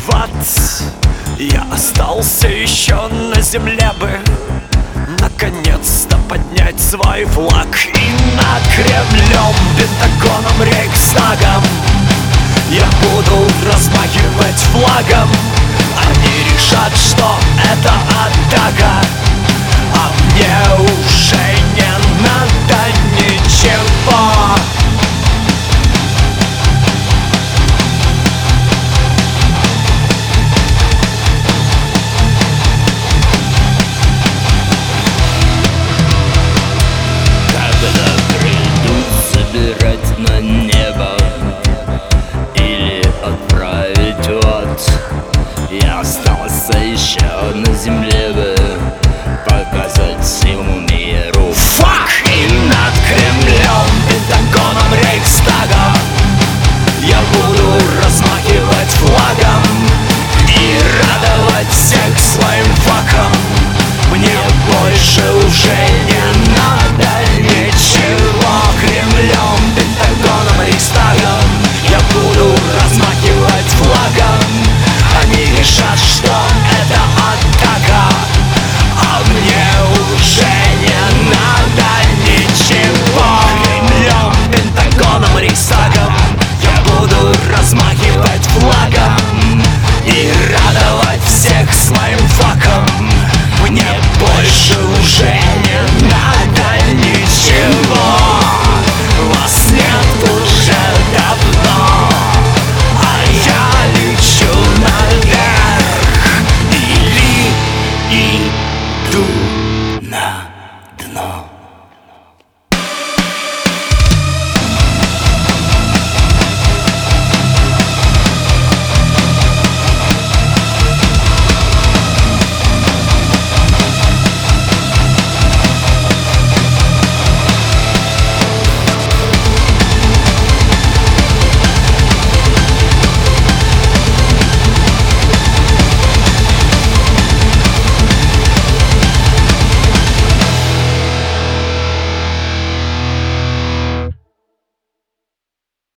в ад. Я остался еще на земле бы наконец-то поднять свой флаг. И над Кремлем, Пентагоном, Рейхстагом я буду размахивать флагом. Они решат, что это атака, а мне уже не надо ничего. Когда придут собирать на небо или отправить в ад, я остался еще на земле бы показать всему миру Фак! И над Кремлем, Пентагоном, Рейхстагом я буду размахивать флагом и радовать всех.